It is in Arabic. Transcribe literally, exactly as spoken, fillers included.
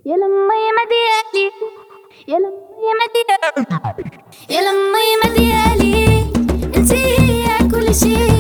يا لمي ما ديالي، يا لمي ما ديالي، يا لمي ما ديالي، انتي هي كل شي.